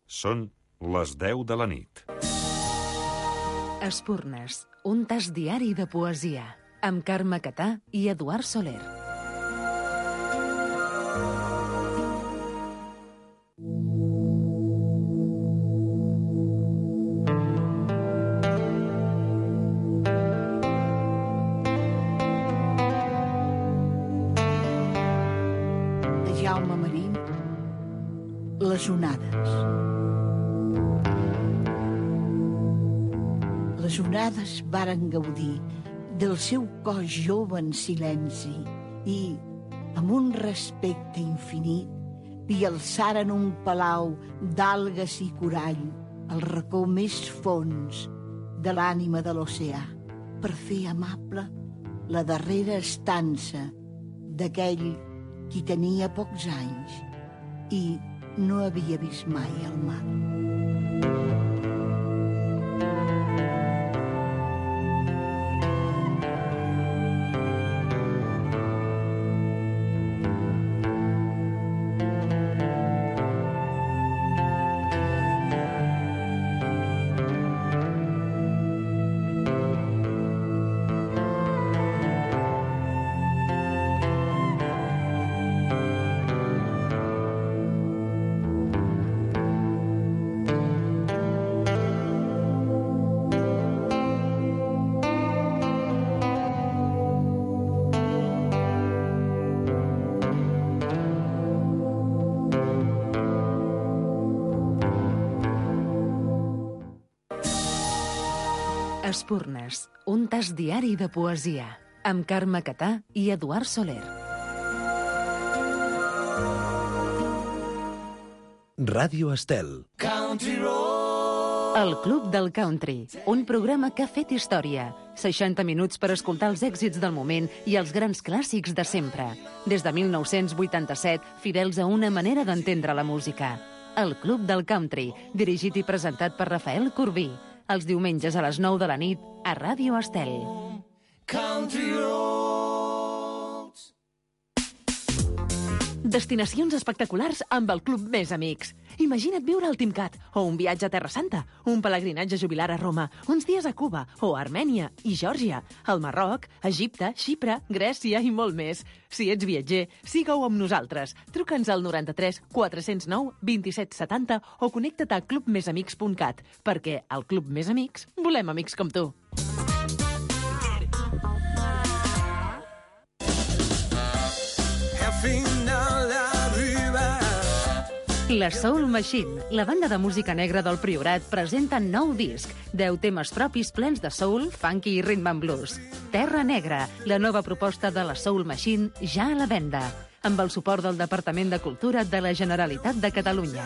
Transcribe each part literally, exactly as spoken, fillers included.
Són les deu de la nit. Espurnes, un tas diari de poesia, amb Carme Catà i Eduard Soler. Jaume Marín, Les onades. Les onades varen gaudir del seu cos jove en silenci i, amb un respecte infinit, li alçaren un palau d'algues i corall al racó més fons de l'ànima de l'oceà, per fer amable la darrera estança d'aquell qui tenia pocs anys i no havia vist mai el mar. Espurnes, un tas diari de poesia, amb Carme Catà i Eduard Soler. Ràdio Estel. El Club del Country, un programa que ha fet història. seixanta minuts per escoltar els èxits del moment i els grans clàssics de sempre. Des de mil nou-cents vuitanta-set, fidels a una manera d'entendre la música. El Club del Country, dirigit i presentat per Rafael Corbí. Els diumenges a les nou de la nit a Ràdio Estel. Country Roads. Destinacions espectaculars amb el Club Més Amics. Imagina't viure al Timcat, o un viatge a Terra Santa, un pelegrinatge jubilar a Roma, uns dies a Cuba, o a Armènia i Geòrgia, al Marroc, Egipte, Xipre, Grècia i molt més. Si ets viatger, siga-ho amb nosaltres. Truca'ns al noranta-tres quatre zero nou vint-i-set setanta o connecta't a club més amics punt cat, perquè al Club Més Amics volem amics com tu. La Soul Machine, la banda de música negra del Priorat, presenta nou disc, deu temes propis plens de soul, funky i rhythm and blues. Terra Negra, la nova proposta de la Soul Machine, ja a la venda, amb el suport del Departament de Cultura de la Generalitat de Catalunya.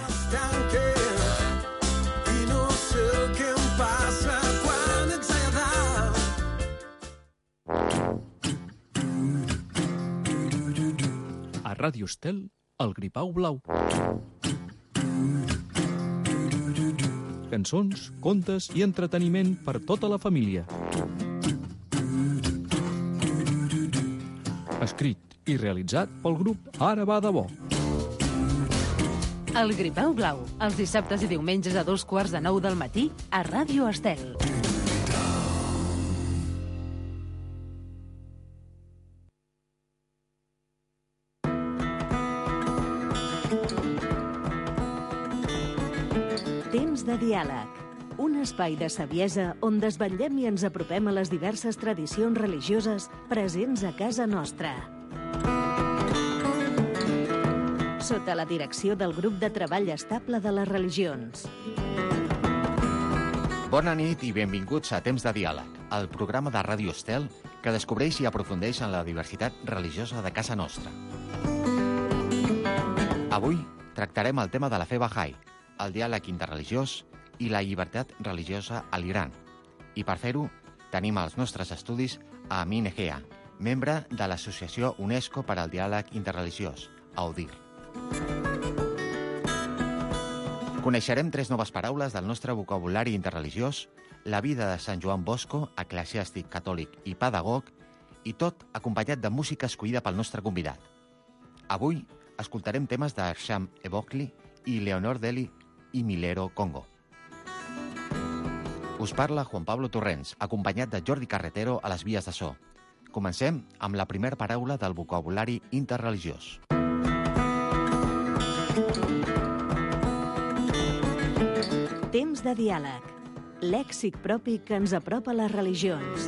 A Ràdio Estel, el Gripau Blau. Cançons, contes i entreteniment per tota la família. Escrit i realitzat pel grup Ara va de bo. El Gripau Blau, els dissabtes i diumenges a dos quarts de nou del matí a Ràdio Estel. Temps de diàleg, un espai de saviesa on desvetllem i ens apropem a les diverses tradicions religioses presents a casa nostra. Sota la direcció del grup de treball estable de les religions. Bona nit i benvinguts a Temps de diàleg, el programa de Ràdio Estel que descobreix i aprofundeix en la diversitat religiosa de casa nostra. Avui tractarem el tema de la fe Bahá'í, el diàleg interreligiós i la llibertat religiosa a l'Iran. I per fer-ho, tenim als nostres estudis a Amin Egea, membre de l'Associació UNESCO per al Diàleg Interreligiós, AUDIR. Coneixerem tres noves paraules del nostre vocabulari interreligiós, la vida de Sant Joan Bosco, eclesiàstic catòlic i pedagog, i tot acompanyat de música escollida pel nostre convidat. Avui escoltarem temes de Sham Ebokli i Leonor Deli i Milero Congo. Us parla Juan Pablo Torrents, acompanyat de Jordi Carretero a les vies de so. Comencem amb la primera paraula del vocabulari interreligiós. Temps de diàleg. Lèxic propi que ens apropa a les religions.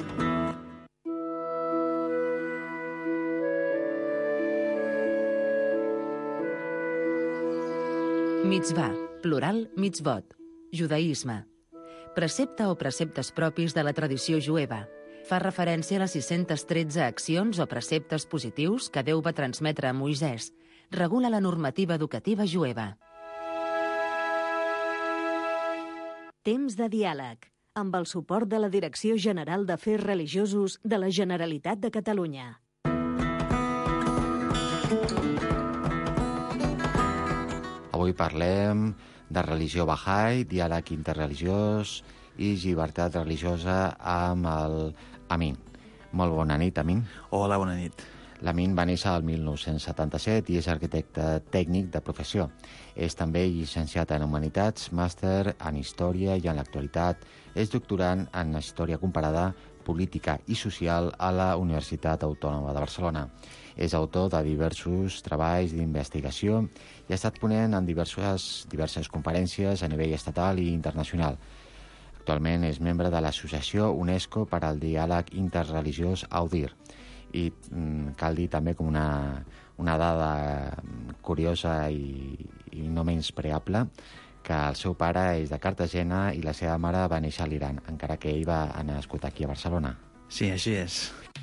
Mitzvah, plural mitzvot, judaïsme. Precepte o preceptes propis de la tradició jueva. Fa referència a les sis-centes tretze accions o preceptes positius que Déu va transmetre a Moisès. Regula la normativa educativa jueva. Temps de diàleg, amb el suport de la Direcció General d'Afers Religiosos de la Generalitat de Catalunya. Avui parlem de religió Bahá'í, diàleg interreligiós i llibertat religiosa amb el Amin. Molt bona nit, Amin. Hola, bona nit. L'Amin va néixer el mil nou-cents setanta-set i és arquitecte tècnic de professió. És també llicenciat en Humanitats, màster en Història i en l'actualitat és doctorant en Història Comparada, Política i Social a la Universitat Autònoma de Barcelona. És autor de diversos treballs d'investigació i ha estat ponent en diverses, diverses conferències a nivell estatal i internacional. Actualment és membre de l'Associació UNESCO per al Diàleg Interreligiós AUDIR. I mm, cal dir també com una, una dada curiosa i, i no menyspreable que el seu pare és de Cartagena i la seva mare va néixer a l'Iran, encara que ell va anar nascut aquí a Barcelona. Sí, així és.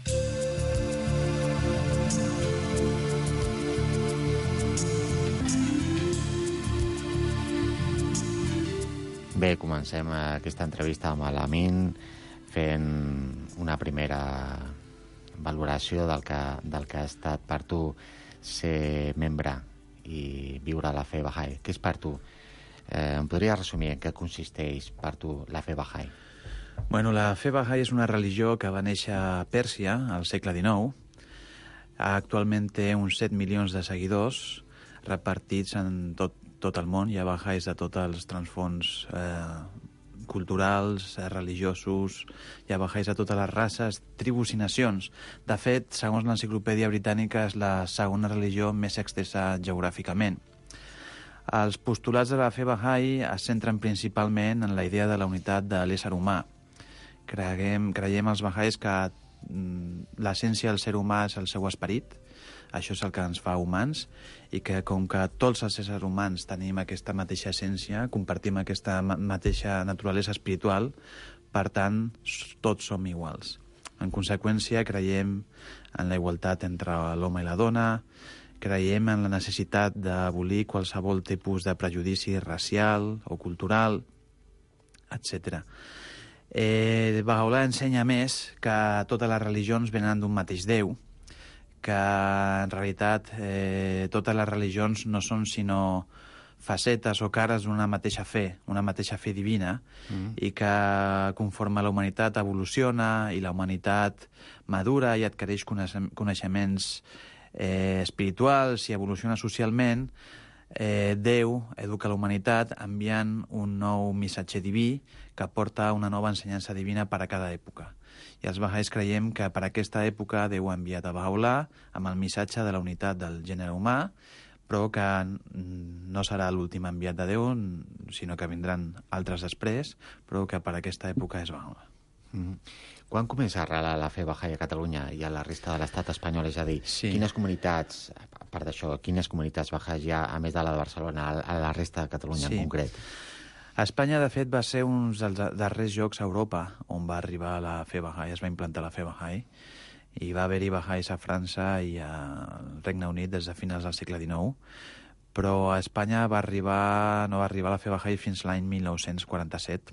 Bé, comencem aquesta entrevista amb l'Amin fent una primera valoració del que, del que ha estat per tu ser membre i viure la fe Bahá'í. Què és per tu? Eh, em podria resumir en què consisteix per tu la fe Bahá'í? Bueno, la fe Bahá'í és una religió que va néixer a Pèrsia al segle dinou. Actualment té uns set milions de seguidors repartits en tot, tot el món. Hi ha Bahá'ís de tots els transfons eh, culturals, eh, religiosos, hi ha Bahá'ís de totes les races, tribus i nacions. De fet, segons l'enciclopèdia britànica, és la segona religió més extensa geogràficament. Els postulats de la fe Bahá'í es centren principalment en la idea de la unitat de l'ésser humà. Creiem, creiem els Bahá'ís que mm, l'essència del ser humà és el seu esperit, això és el que ens fa humans, i que com que tots els éssers humans tenim aquesta mateixa essència, compartim aquesta ma mateixa naturalesa espiritual, per tant, tots som iguals. En conseqüència, creiem en la igualtat entre l'home i la dona, creiem en la necessitat d'abolir qualsevol tipus de prejudici racial o cultural, etcètera. Eh, Bahá'u'lláh ensenya més que totes les religions venen d'un mateix Déu, que en realitat eh, totes les religions no són sinó facetes o cares d'una mateixa fe, una mateixa fe divina, mm. i que conforme la humanitat evoluciona i la humanitat madura i adquireix coneixements eh, espirituals i evoluciona socialment, eh, Déu educa la humanitat enviant un nou missatge diví que porta una nova ensenyança divina per a cada època. I els Bahá'ís creiem que per aquesta època Déu ha enviat a Bahá'u'lláh amb el missatge de la unitat del gènere humà, però que no serà l'últim enviat de Déu, sinó que vindran altres després, però que per aquesta època és Bahá'u'lláh. Mm-hmm. Quan comença a arrelar la fe Bahá'í a Catalunya i a la resta de l'estat espanyol? És a dir, sí. quines comunitats, a part d'això, quines comunitats Bahá'ís hi ha, a més de la de Barcelona, a la resta de Catalunya sí. en concret? A Espanya, de fet, va ser un dels darrers llocs a Europa on va arribar la fe Bahá'í, es va implantar la fe Bahá'í, i va haver-hi Bahá'ís a França i al Regne Unit des de finals del segle dinou, però a Espanya va arribar, no va arribar la fe Bahá'í fins l'any mil nou-cents quaranta-set,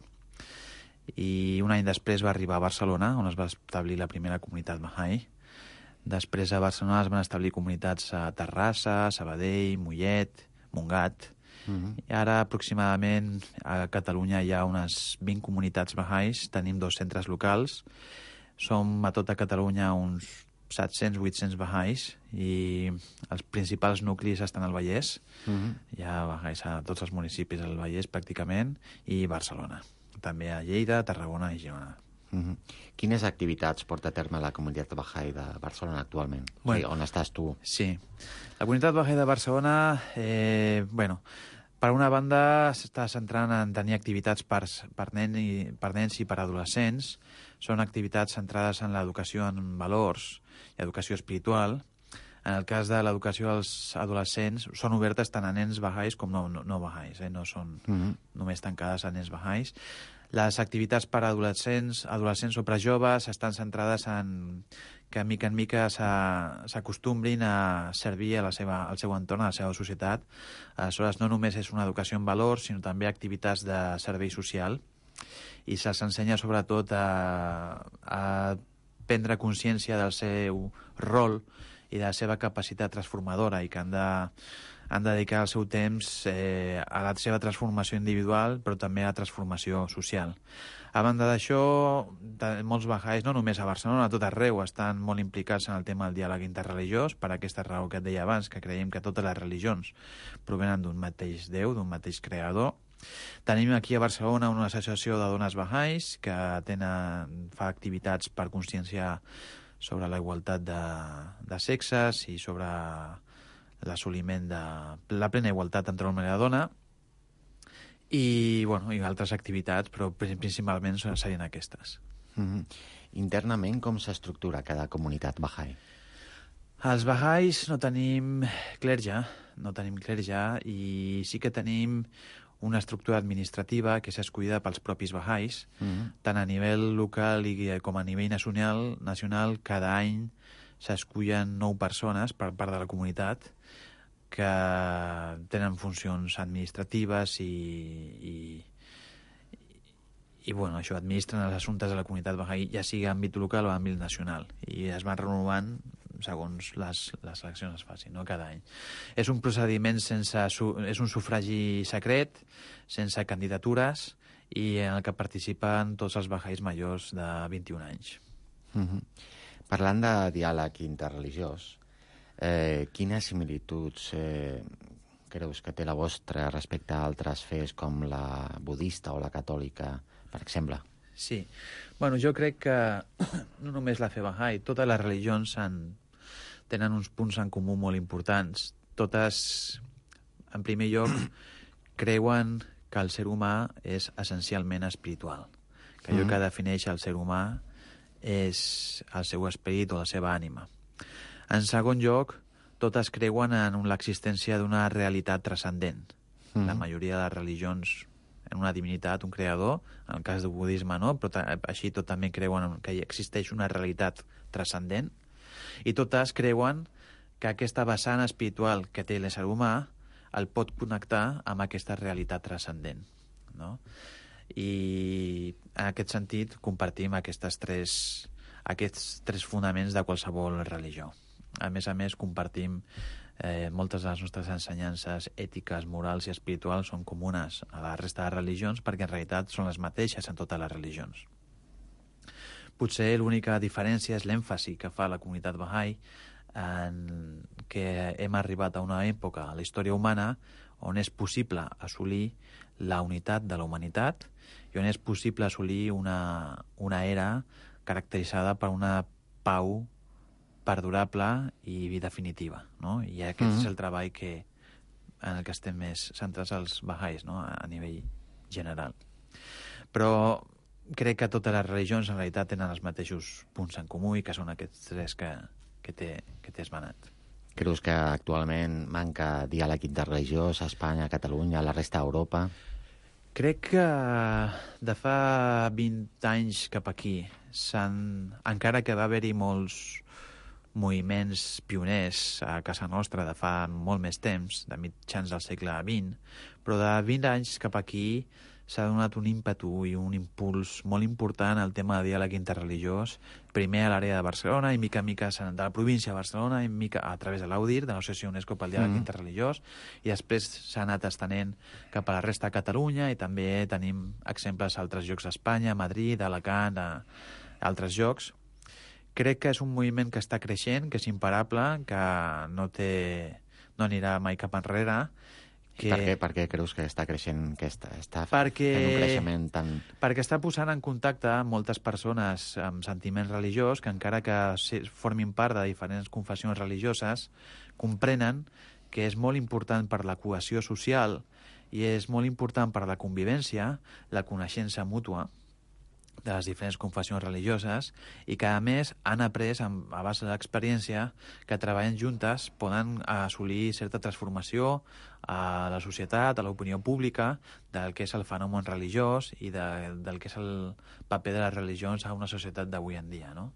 i un any després va arribar a Barcelona, on es va establir la primera comunitat Bahá'í. Després a Barcelona es van establir comunitats a Terrassa, Sabadell, Mollet, Montgat. Uh-huh. I ara aproximadament a Catalunya hi ha unes vint comunitats Bahá'ís, tenim dos centres locals, som a tota Catalunya uns set-cents vuit-cents Bahá'ís i els principals nuclis estan al Vallès. Mhm. Hi ha bahais a tots els municipis del Vallès, pràcticament, i Barcelona. També a Lleida, Tarragona i Girona. Mhm. Quines activitats porta a terme la comunitat Bahá'í de Barcelona actualment? Bueno. Sí, on estàs tu? Sí. La comunitat Bahá'í de Barcelona, eh, bueno, per una banda s'està centrant en tenir activitats per, per, nen i, per nens i per adolescents. Són activitats centrades en l'educació en valors i educació espiritual. En el cas de l'educació als adolescents, són obertes tant a nens bahais com no, no, no bahais, eh? No són Mhm. només tancades a nens bahais. Les activitats per a adolescents, adolescents o prejoves estan centrades en que mica en mica s'ha- s'acostumbrin a servir a la seva, al seu entorn, a la seva societat. Aleshores, no només és una educació en valors, sinó també activitats de servei social, i se'ls ensenya sobretot a, a prendre consciència del seu rol i de la seva capacitat transformadora, i que han de, han de dedicar el seu temps eh, a la seva transformació individual, però també a la transformació social. A banda d'això, de- molts bahais, no només a Barcelona, a tot arreu, estan molt implicats en el tema del diàleg interreligiós, per aquesta raó que et deia abans, que creiem que totes les religions provenen d'un mateix Déu, d'un mateix creador. Tenim aquí a Barcelona una associació de dones bahais que tenen, fa activitats per conscienciar sobre la igualtat de, de sexes i sobre l'assoliment de la plena igualtat entre l'home i la dona, i, bueno, i altres activitats, però pri- principalment són- serien aquestes. Mhm. Internament, com s'estructura cada comunitat Bahá'í? Els bahais no tenim clerge, no tenim clerge, i sí que tenim una estructura administrativa que és escollida pels propis bahais, Mhm. tant a nivell local i com a nivell nacional. nacional cada any s'escullen nou persones per part de la comunitat que tenen funcions administratives i, i, i bueno, això, administren els assumptes de la comunitat Bahá'í, ja sigui a àmbit local o a àmbit nacional, i es van renovant segons les, les eleccions es facin, no? Cada any. És un procediment sense... Su, és un sufragi secret, sense candidatures, i en el que participen tots els bahais majors de vint-i-un anys. Mhm. Parlant de diàleg interreligiós, eh, quines similituds eh, creus que té la vostra respecte a altres fes com la budista o la catòlica, per exemple? Sí. Bueno, jo crec que no només la fe Bahá'í, totes les religions han, tenen uns punts en comú molt importants. Totes, en primer lloc, creuen que el ser humà és essencialment espiritual, que allò Mhm. que defineix el ser humà és el seu esperit o la seva ànima. En segon lloc, totes creuen en l'existència d'una realitat transcendent. Mhm. La majoria de les religions en una divinitat, un creador, en el cas del budisme no, però ta- així tot també creuen que hi existeix una realitat transcendent, i totes creuen que aquesta vessant espiritual que té l'ésser humà el pot connectar amb aquesta realitat transcendent, no? I en aquest sentit compartim aquestes tres, aquests tres fonaments de qualsevol religió. A més a més, compartim eh, moltes de les nostres ensenyances ètiques, morals i espirituals són comunes a la resta de religions, perquè en realitat són les mateixes en totes les religions. Potser l'única diferència és l'èmfasi que fa la comunitat Bahá'í en que hem arribat a una època a la història humana on és possible assolir la unitat de la humanitat i on és possible assolir una, una era caracteritzada per una pau perdurable i definitiva, no? I aquest Mhm. és el treball que, en el que estem més centrats els bahais, no? A nivell general. Però crec que totes les religions en realitat tenen els mateixos punts en comú, i que són aquests tres que, que t'he que t'he esmenat. Creus que actualment manca diàleg interreligiós a Espanya, a Catalunya, a la resta d'Europa? Crec que de fa vint anys cap aquí, s'han, encara que va haver-hi molts moviments pioners a casa nostra de fa molt més temps, de mitjans del segle vint, però de vint anys cap aquí s'ha donat un ímpetu i un impuls molt important al tema de diàleg interreligiós, primer a l'àrea de Barcelona i mica en mica de la província de Barcelona, i mica a través de l'Audir, de l'Associació UNESCO pel Diàleg Mhm. Interreligiós, i després s'ha anat estenent cap a la resta de Catalunya, i també tenim exemples a altres llocs d'Espanya, Madrid, Alacant, a altres llocs. crec que és un moviment que està creixent, que és imparable, que no té, no anirà mai cap enrere. Que... Per què? Per què creus que està creixent, que està, està perquè... fent un creixement tan... Perquè està posant en contacte moltes persones amb sentiments religiós que encara que formin part de diferents confessions religioses, comprenen que és molt important per la cohesió social i és molt important per la convivència, la coneixença mútua de les diferents confessions religioses i que, a més, han après, a base de l'experiència, que treballant juntes poden assolir certa transformació a la societat, a l'opinió pública, del que és el fenomen religiós i de, del que és el paper de les religions a una societat d'avui en dia, no?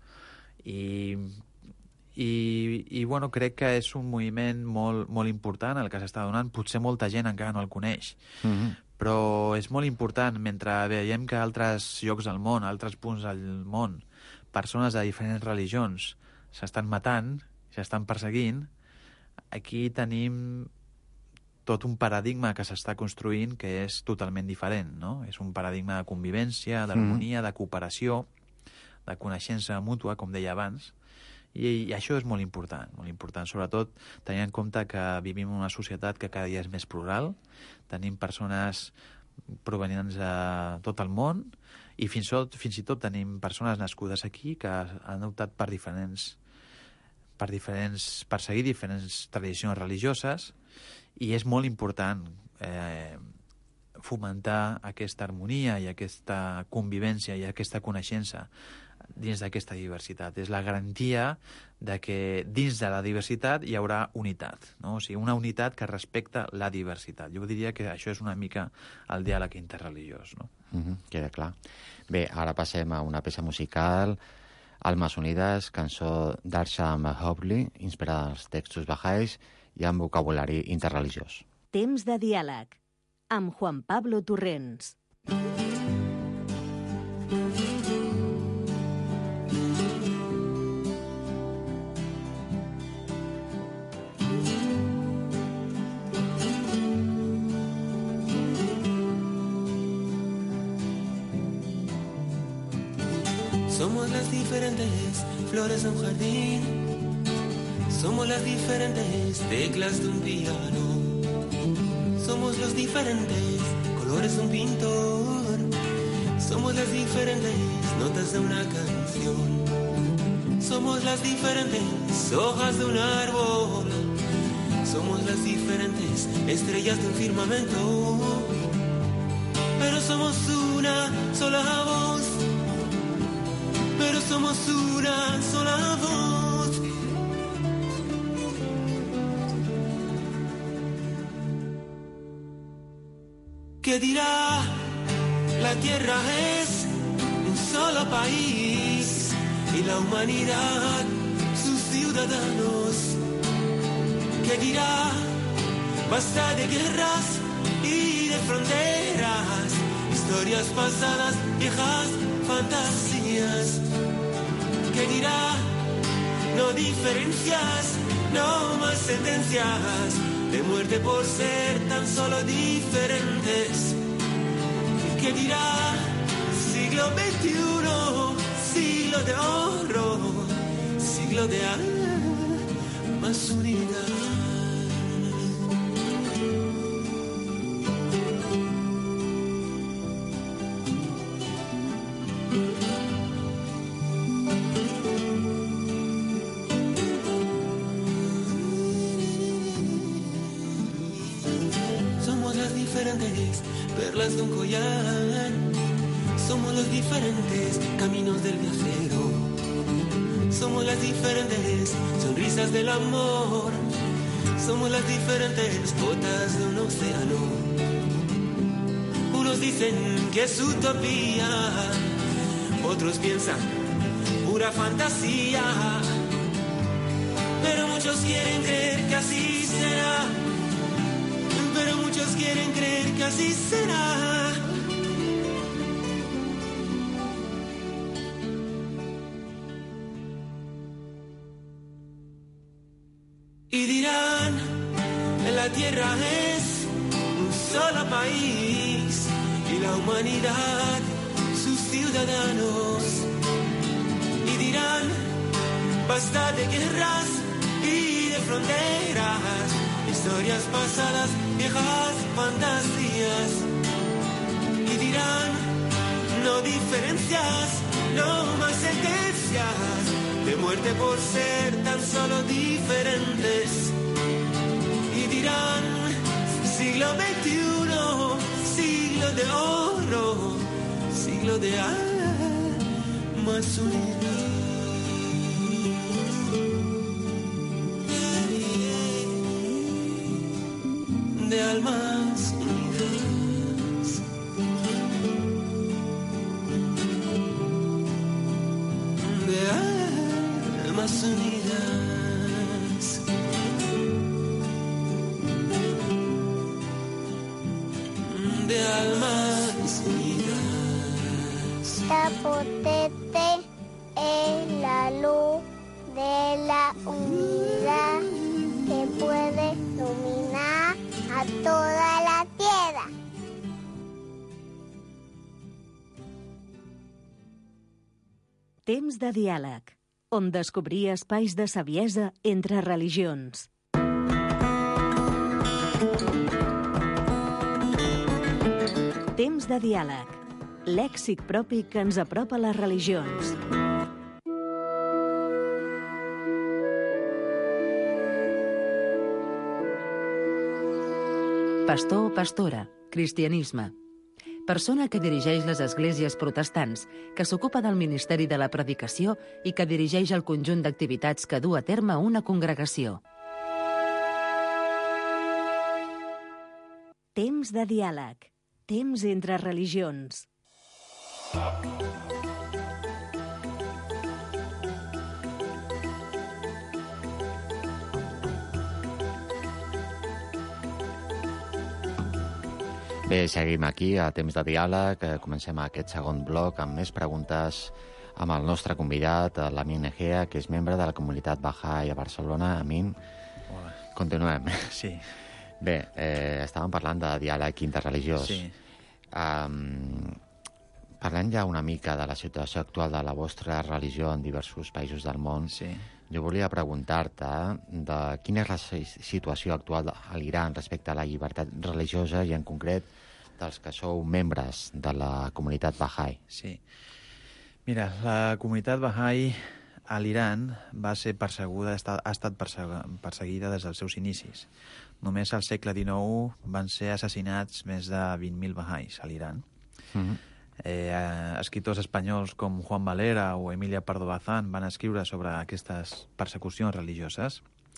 I, i, i bueno, crec que és un moviment molt, molt important el que s'està donant. Potser molta gent encara no el coneix, mm-hmm. però és molt important. Mentre veiem que a altres llocs del món, a altres punts del món, persones de diferents religions s'estan matant, s'estan perseguint, aquí tenim tot un paradigma que s'està construint que és totalment diferent, no? És un paradigma de convivència, d'harmonia, mm. de cooperació, de coneixença mútua, com deia abans, i, i això és molt important, molt important, sobretot tenint en compte que vivim en una societat que cada dia és més plural, tenim persones provenients de tot el món i fins, tot, fins i tot tenim persones nascudes aquí que han optat per diferents, per diferents per seguir diferents tradicions religioses i és molt important eh, fomentar aquesta harmonia i aquesta convivència i aquesta coneixença dins d'aquesta diversitat. És la garantia de que dins de la diversitat hi haurà unitat, no? O sigui, una unitat que respecta la diversitat. Jo diria que això és una mica el diàleg interreligiós, no? Mm-hmm, queda clar. Bé, ara passem a una peça musical, Almas Unides, cançó d'Arsham Hobley, inspirada als textos bahais i amb vocabulari interreligiós. Temps de diàleg, amb Juan Pablo Torrents. Somos las diferentes flores de un jardín, somos las diferentes teclas de un piano, somos los diferentes colores de un pintor, somos las diferentes notas de una canción, somos las diferentes hojas de un árbol, somos las diferentes estrellas de un firmamento, pero somos una sola voz. Pero somos una sola voz. ¿Qué dirá? La tierra es un solo país y la humanidad sus ciudadanos. ¿Qué dirá? Basta de guerras y de fronteras, historias pasadas, viejas fantasías. ¿Qué dirá? No diferencias, no más sentencias de muerte por ser tan solo diferentes. ¿Qué dirá? Siglo veintiuno, siglo de oro, siglo de almas unidas. Perlas de un collar, somos los diferentes caminos del viajero, somos las diferentes sonrisas del amor, somos las diferentes gotas de un océano. Unos dicen que es utopía, otros piensan pura fantasía, pero muchos quieren creer que así será. Pero muchos quieren creer que así será. Y dirán, la tierra es un solo país y la humanidad sus ciudadanos. Y dirán, Basta de guerras y de fronteras, historias pasadas, viejas fantasías. Y dirán, no diferencias, no más sentencias de muerte por ser tan solo diferentes. Y dirán, siglo veintiuno, siglo de oro, siglo de almas unidas. De almas unidas. De almas unidas. De almas unidas. La potente es la luz de la unidad que puede iluminar a toda la tierra. Temps de diàleg, on descobrir espais de saviesa entre religions. Temps de diàleg, lèxic propi que ens apropa a les religions. Pastor o pastora, cristianisme. Persona que dirigeix les esglésies protestants, que s'ocupa del ministeri de la predicació i que dirigeix el conjunt d'activitats que du a terme una congregació. Temps de diàleg, temps entre religions. Bé, seguim aquí a Temps de Diàleg. Comencem aquest segon bloc amb més preguntes amb el nostre convidat, l'Amin Egea, que és membre de la comunitat Bahá'í a Barcelona. Amin, Hola. Continuem. Sí. Bé, eh, estàvem parlant de diàleg interreligiós. Sí. Um, parlant ja una mica de la situació actual de la vostra religió en diversos països del món, sí. Jo volia preguntar-te de quina és la situació actual a l'Iran respecte a la llibertat religiosa i, en concret, dels que sou membres de la comunitat Bahá'í. Sí. Mira, la comunitat Bahá'í a l'Iran va ser perseguda, ha estat perseguida des dels seus inicis. Només al segle dinou van ser assassinats més de vint mil Bahá'ís a l'Iran. Mm-hmm. Eh, escriptors espanyols com Juan Valera o Emilia Pardo Bazán van escriure sobre aquestes persecucions religioses.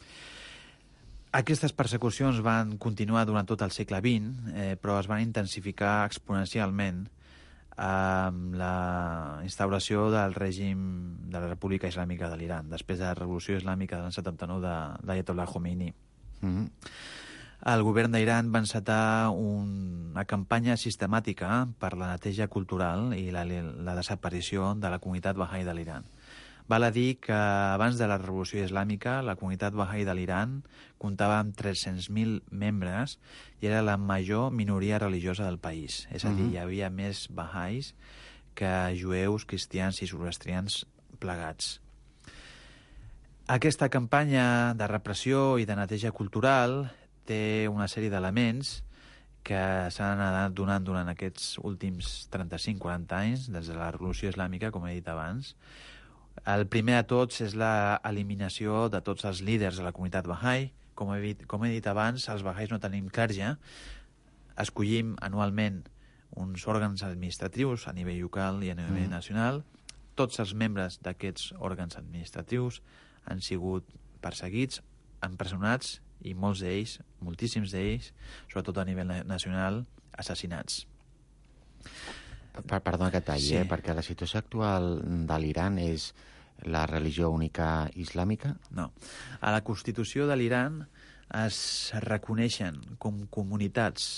Aquestes persecucions van continuar durant tot el segle vint, eh, però es van intensificar exponencialment amb la instauració del règim de la República Islàmica de l'Iran, després de la Revolució Islàmica de l'any setanta-nou de l'Ayatollah Khomeini. Mm-hmm. El govern d'Iran va encetar un, una campanya sistemàtica per la neteja cultural i la, la desaparició de la comunitat Bahá'í de l'Iran. Val a dir que abans de la Revolució Islàmica la comunitat Bahá'í de l'Iran comptava amb tres-cents mil membres i era la major minoria religiosa del país. És a dir, hi havia més Bahá'ís que jueus, cristians i zoroastrians plegats. Aquesta campanya de repressió i de neteja cultural té una sèrie d'elements que s'han anat donant durant aquests últims trenta-cinc quaranta anys, des de la Revolució Islàmica, com he dit abans. El primer de tots és l'eliminació de tots els líders de la comunitat Bahá'í. Com he dit, com he dit abans, els Bahá'ís no tenim clerge. Escollim anualment uns òrgans administratius a nivell local i a nivell mm. nacional. Tots els membres d'aquests òrgans administratius han sigut perseguits, empresonats i molts d'ells, moltíssims d'ells, sobretot a nivell nacional, assassinats. Perdona que talli, sí. eh? Perquè la situació actual de l'Iran és la religió única islàmica? No. A la Constitució de l'Iran es reconeixen com comunitats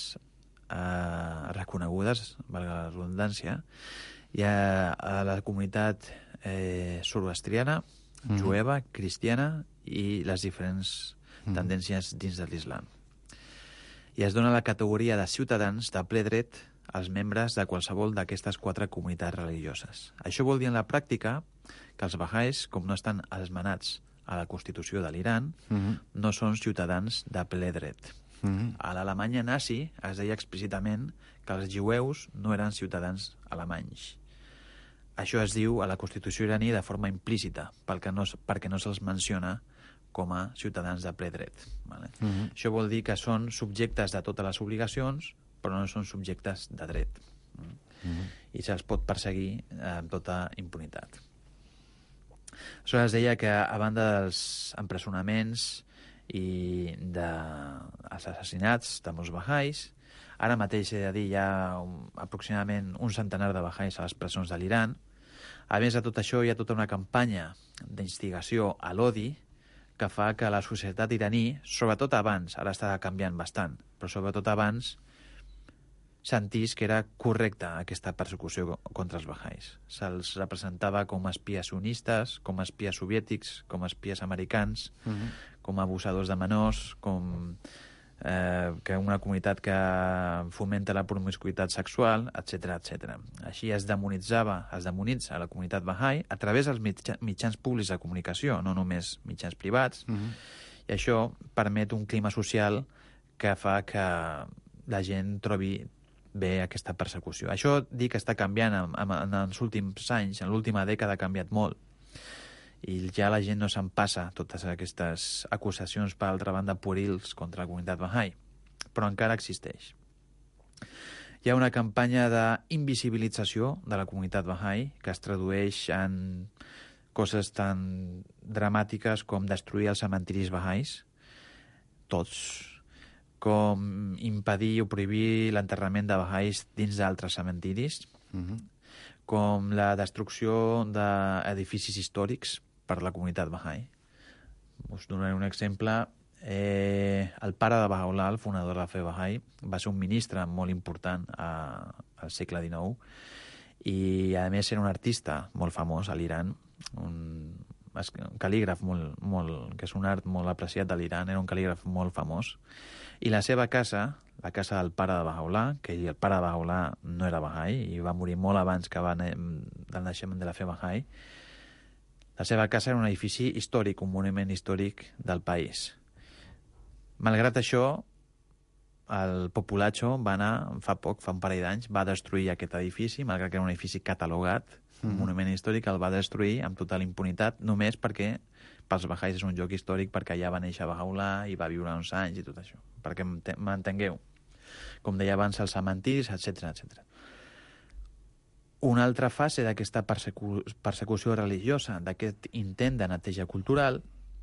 eh, reconegudes, valga la redundància, hi ha a la comunitat eh, zoroastriana, mm. jueva, cristiana i les diferents tendències dins de l'islam. I es dona la categoria de ciutadans de ple dret els membres de qualsevol d'aquestes quatre comunitats religioses. Això vol dir en la pràctica que els bahais, com no estan esmenats a la Constitució de l'Iran, uh-huh. no són ciutadans de ple dret. Uh-huh. A l'Alemanya nazi es deia explícitament que els jueus no eren ciutadans alemanys. Això es diu a la Constitució iraní de forma implícita, perquè no, perquè no se'ls menciona com a ciutadans de ple dret. Vale? Uh-huh. Això vol dir que són subjectes de totes les obligacions, però no són subjectes de dret. Uh-huh. I se'ls pot perseguir amb tota impunitat. Aleshores deia que a banda dels empresonaments i dels assassinats de molts bahais, ara mateix he de dir hi ha un, aproximadament un centenar de bahais a les presons de l'Iran. A més de tot això, hi ha tota una campanya d'instigació a l'odi que fa que la societat iraní, sobretot abans, ara està canviant bastant, però sobretot abans, sentís que era correcta aquesta persecució contra els bahais. Se'ls representava com a espies sionistes, com a espies soviètics, com a espies americans, uh-huh. com a abusadors de menors, com eh, que una comunitat que fomenta la promiscuïtat sexual, etcètera, etcètera. Així es demonitzava, es demonitza la comunitat bahai a través dels mitja, mitjans públics de comunicació, no només mitjans privats, uh-huh. i això permet un clima social que fa que la gent trobi bé aquesta persecució. Això dic que està canviant en, en, en els últims anys, en l'última dècada ha canviat molt. I ja la gent no se'n passa totes aquestes acusacions, per altra banda, puerils contra la comunitat bahai. Però encara existeix. Hi ha una campanya d'invisibilització de la comunitat bahai que es tradueix en coses tan dramàtiques com destruir els cementiris bahais, tots, com impedir o prohibir l'enterrament de bahais dins d'altres cementiris, uh-huh. com la destrucció d'edificis històrics per la comunitat bahai. Us donaré un exemple. Eh, el pare de Baha'u'llah, el fonador de la fe bahai, va ser un ministre molt important a, al segle dinou i, a més, era un artista molt famós a l'Iran, un, un cal·lígraf molt, molt, que és un art molt apreciat de l'Iran, era un cal·lígraf molt famós. I la seva casa, la casa del pare de Baha'u'llah, que el pare de Baha'u'llah no era bahai i va morir molt abans que va del naixement de la fe bahai, la seva casa era un edifici històric, un monument històric del país. Malgrat això, el Populacho va anar, fa poc, fa un parell d'anys, va destruir aquest edifici, malgrat que era un edifici catalogat, un mm. monument històric, el va destruir amb tota la impunitat, només perquè pels bahais és un lloc històric, perquè allà va néixer Baha'u'llah i va viure uns anys i tot això, perquè m'entengueu. Com deia abans, els cementiris, etcètera, etcètera. Una altra fase d'aquesta persecu persecució religiosa, d'aquest intent de neteja cultural,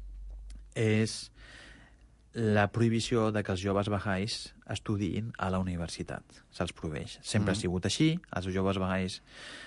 és la prohibició de que els joves bahais estudiïn a la universitat. Se'ls prohibeix. Sempre mm. ha sigut així. Els joves bahais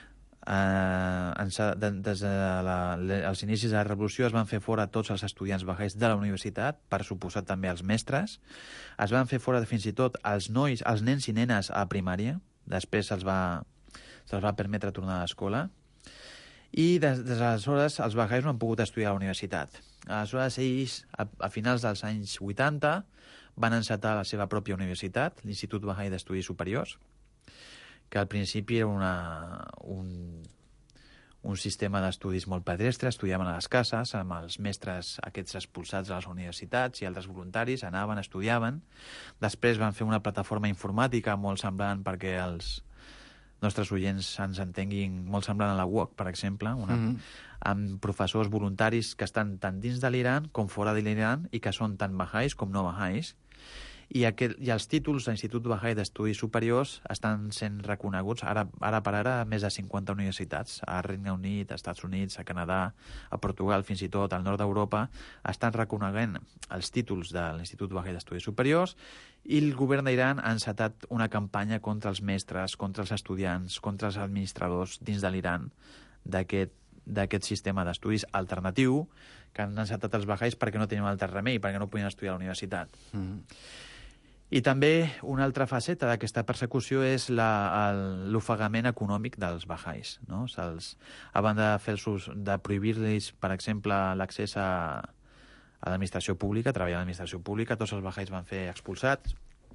Eh, des dels inicis de la revolució es van fer fora tots els estudiants bahais de la universitat, per suposat també els mestres. Es van fer fora fins i tot els nois, els nens i nenes a primària. Després se'ls va, se'ls va permetre tornar a l'escola. I des, des d'aleshores els bahais no han pogut estudiar a la universitat. Aleshores ells, a, a finals dels anys vuitanta, van encetar la seva pròpia universitat, l'Institut Bahai d'Estudis Superiors, que al principi era una, un, un sistema d'estudis molt pedestre, estudiaven a les cases, amb els mestres aquests expulsats a les universitats i altres voluntaris, anaven, estudiaven. Després van fer una plataforma informàtica molt semblant perquè els nostres oients ens entenguin, molt semblant a la U O C, per exemple, una, mm-hmm. amb professors voluntaris que estan tant dins de l'Iran com fora de l'Iran i que són tant bahais com no bahais. I, aquest, i els títols de l'Institut Bahai d'Estudis Superiors estan sent reconeguts ara, ara per ara a més de cinquanta universitats, a Regne Unit, als Estats Units, a Canadà, a Portugal, fins i tot al nord d'Europa, estan reconeguent els títols de l'Institut Bahai d'Estudis Superiors i el govern d'Iran ha encetat una campanya contra els mestres, contra els estudiants, contra els administradors dins de l'Iran d'aquest d'aquest sistema d'estudis alternatiu que han encetat els bahais perquè no tenien altre remei, perquè no podien estudiar a la universitat. Mm. I també una altra faceta d'aquesta persecució és l'ofegament econòmic dels bahais. No? Se'ls, a banda de, de prohibir-los, per exemple, l'accés a, a l'administració pública, a treballar a l'administració pública, tots els bahais van fer expulsats.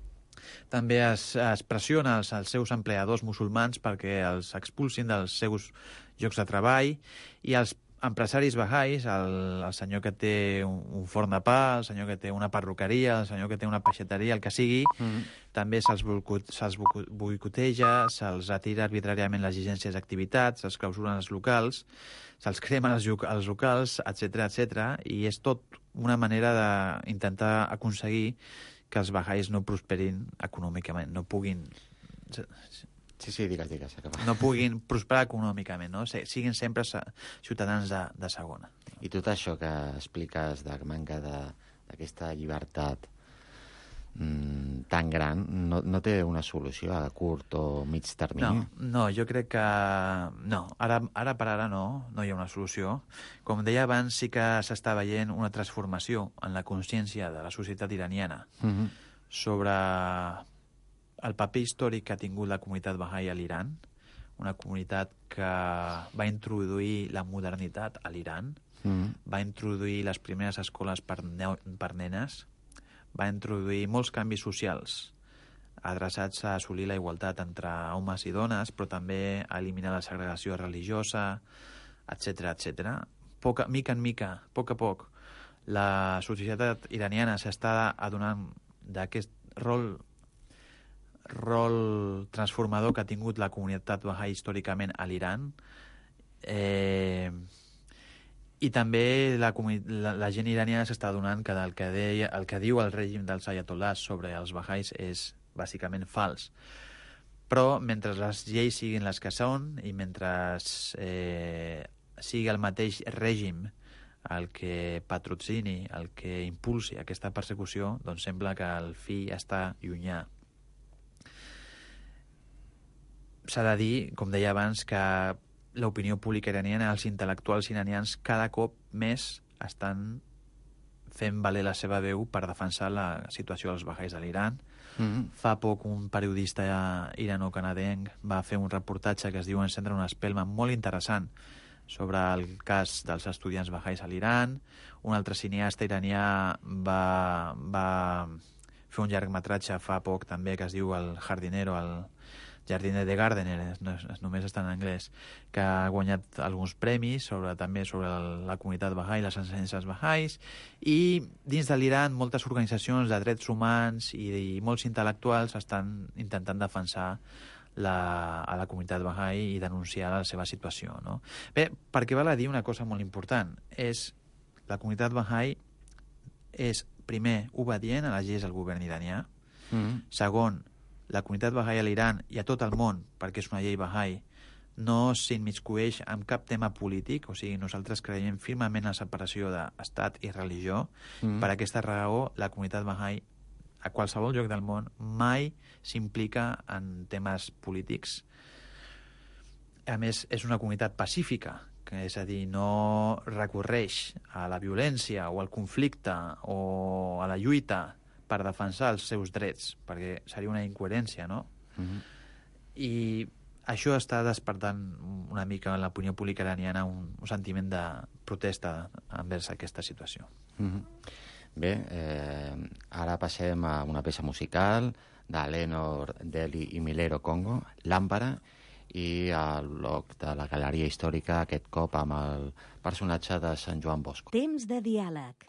També es, es pressiona els, els seus empleadors musulmans perquè els expulsin dels seus llocs de treball, i els empresaris bahais, el, el senyor que té un, un forn de pa, el senyor que té una perruqueria, el senyor que té una peixateria, el que sigui, mm. també se'ls se boicoteja, se'ls retira arbitràriament les llicències d'activitats, se'ls clausuren els locals, se'ls cremen els, els locals, etcètera, etcètera, i és tot una manera d'intentar aconseguir que els bahais no prosperin econòmicament, no puguin... Sí, sí, digues, digues. No puguin prosperar econòmicament, no? Siguin sempre ciutadans de, de segona. I tot això que expliques de manca d'aquesta llibertat mmm, tan gran, no, no té una solució a curt o mig termini? No, no, jo crec que... No, ara, ara per ara no, no hi ha una solució. Com deia abans, sí que s'està veient una transformació en la consciència de la societat iraniana mm-hmm. sobre el paper històric que ha tingut la comunitat bahai a l'Iran, una comunitat que va introduir la modernitat a l'Iran, mm. va introduir les primeres escoles per, per nenes, va introduir molts canvis socials adreçats a assolir la igualtat entre homes i dones, però també a eliminar la segregació religiosa, etcètera, etcètera. Poca, mica en mica, a poc a poc, la societat iraniana s'està adonant d'aquest rol rol transformador que ha tingut la comunitat bahai històricament a l'Iran, eh, i també la, la, la gent iraniana s'està adonant que el que, deia, el que diu el règim dels ayatollahs sobre els bahais és bàsicament fals. Però mentre les lleis siguin les que són i mentre eh, sigui el mateix règim el que patrocini, el que impulsi aquesta persecució, doncs sembla que el fi està llunyà. S'ha de dir, com deia abans, que l'opinió pública iraniana, els intel·lectuals iranians, cada cop més estan fent valer la seva veu per defensar la situació dels bahais de l'Iran. Mm-hmm. Fa poc un periodista irano-canadenc va fer un reportatge que es diu Encendre una espelma, molt interessant, sobre el cas dels estudiants bahais a l'Iran. Un altre cineasta iranià va, va fer un llargmetratge fa poc també que es diu El jardinero, el Jardiner de Gardener, no, només està en anglès, que ha guanyat alguns premis sobre, també sobre la comunitat bahai, les ensenyances bahais, i dins de l'Iran moltes organitzacions de drets humans i, i molts intel·lectuals estan intentant defensar la, a la comunitat bahai i denunciar la seva situació, no? Bé, perquè val a dir una cosa molt important, és la comunitat bahai és, primer, obedient a les lleis del govern iranià, mm-hmm. segon, la comunitat bahai a l'Iran i a tot el món, perquè és una llei bahai, no s'immiscueix amb cap tema polític, o sigui, nosaltres creiem firmament en la separació d'estat i religió. Mm. Per aquesta raó, la comunitat bahai, a qualsevol lloc del món, mai s'implica en temes polítics. A més, és una comunitat pacífica, que és a dir, no recorreix a la violència o al conflicte o a la lluita per defensar els seus drets, perquè seria una incoherència, no? Mm-hmm. I això està despertant una mica en l'opinió pública iraniana un, un sentiment de protesta envers aquesta situació. Mm-hmm. Bé, eh, ara passem a una peça musical de Lenor, Deli i Milero Congo, Làmpara, i al bloc de la Galeria Històrica, aquest cop amb el personatge de Sant Joan Bosco. Temps de diàleg.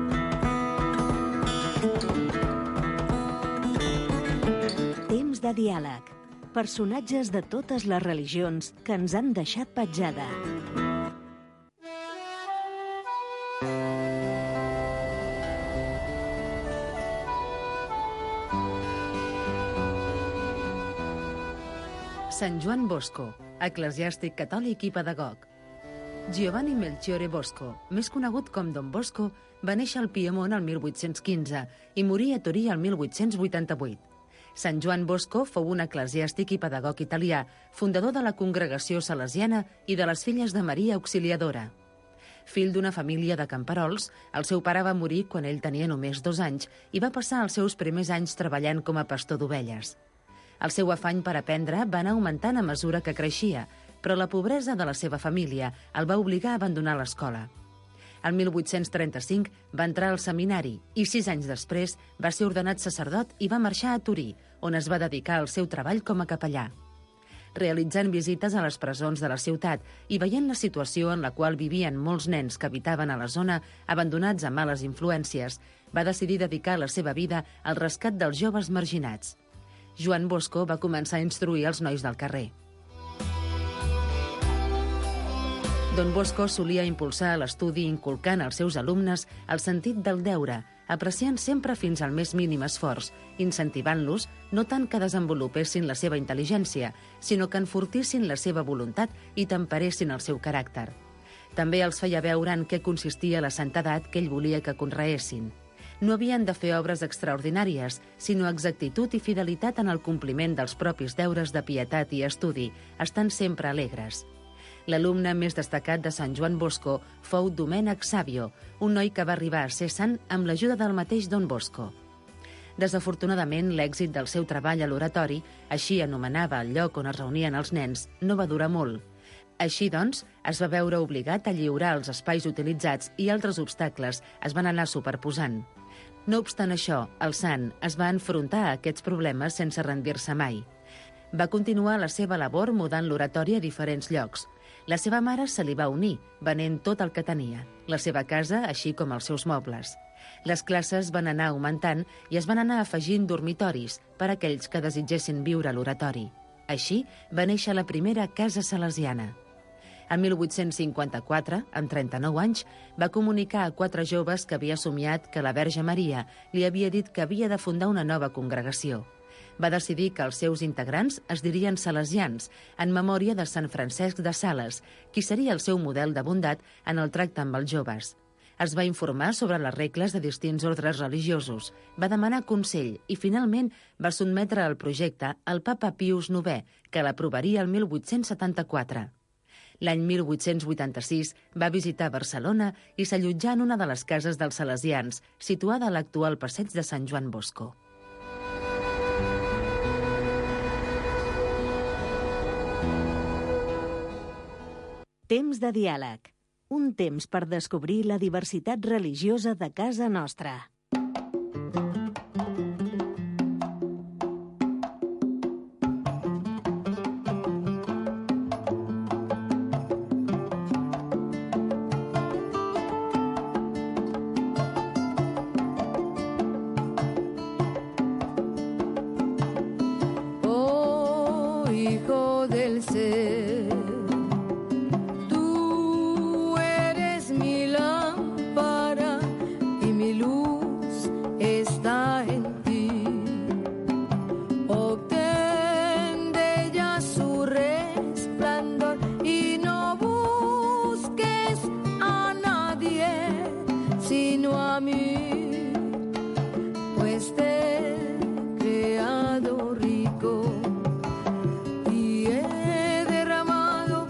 Temps de diàleg. Personatges de totes les religions que ens han deixat petjada. Sant Joan Bosco, eclesiàstic catòlic i pedagog. Giovanni Melchiore Bosco, més conegut com Don Bosco, va néixer al Piemont el mil vuit-cents quinze i morir a Torí el mil vuit-cents vuitanta-vuit. Sant Joan Bosco fou un eclesiàstic i pedagog italià, fundador de la Congregació Salesiana i de les Filles de Maria Auxiliadora. Fill d'una família de camperols, el seu pare va morir quan ell tenia només dos anys i va passar els seus primers anys treballant com a pastor d'ovelles. El seu afany per aprendre va anar augmentant a mesura que creixia, però la pobresa de la seva família el va obligar a abandonar l'escola. El mil vuit-cents trenta-cinc va entrar al seminari i sis anys després va ser ordenat sacerdot i va marxar a Torí, on es va dedicar al seu treball com a capellà. Realitzant visites a les presons de la ciutat i veient la situació en la qual vivien molts nens que habitaven a la zona abandonats a males influències, va decidir dedicar la seva vida al rescat dels joves marginats. Joan Bosco va començar a instruir els nois del carrer. Don Bosco solia impulsar l'estudi inculcant als seus alumnes el sentit del deure, apreciant sempre fins al més mínim esforç, incentivant-los no tant que desenvolupessin la seva intel·ligència, sinó que enfortissin la seva voluntat i temperessin el seu caràcter. També els feia veure en què consistia la santedat que ell volia que conreessin. No havien de fer obres extraordinàries, sinó exactitud i fidelitat en el compliment dels propis deures de pietat i estudi, estant sempre alegres. L'alumne més destacat de Sant Joan Bosco fou Domènec Sàvio, un noi que va arribar a ser sant amb l'ajuda del mateix Don Bosco. Desafortunadament, l'èxit del seu treball a l'oratori, així anomenava el lloc on es reunien els nens, no va durar molt. Així, doncs, es va veure obligat a lliurar els espais utilitzats i altres obstacles es van anar superposant. No obstant això, el sant es va enfrontar a aquests problemes sense rendir-se mai. Va continuar la seva labor mudant l'oratori a diferents llocs. La seva mare se li va unir, venent tot el que tenia, la seva casa, així com els seus mobles. Les classes van anar augmentant i es van anar afegint dormitoris per a aquells que desitgessin viure a l'oratori. Així va néixer la primera casa salesiana. En mil vuit-cents cinquanta-quatre, amb trenta-nou anys, va comunicar a quatre joves que havia somiat que la Verge Maria li havia dit que havia de fundar una nova congregació. Va decidir que els seus integrants es dirien salesians, en memòria de Sant Francesc de Sales, qui seria el seu model de bondat en el tracte amb els joves. Es va informar sobre les regles de distints ordres religiosos, va demanar consell i finalment va sotmetre el projecte al papa Pius novè, que l'aprovaria el mil vuit-cents setanta-quatre. L'any mil vuit-cents vuitanta-sis va visitar Barcelona i s'allotjà en una de les cases dels salesians, situada a l'actual passeig de Sant Joan Bosco. Temps de diàleg. Un temps per descobrir la diversitat religiosa de casa nostra. Oh, hijo del ser, rico y he derramado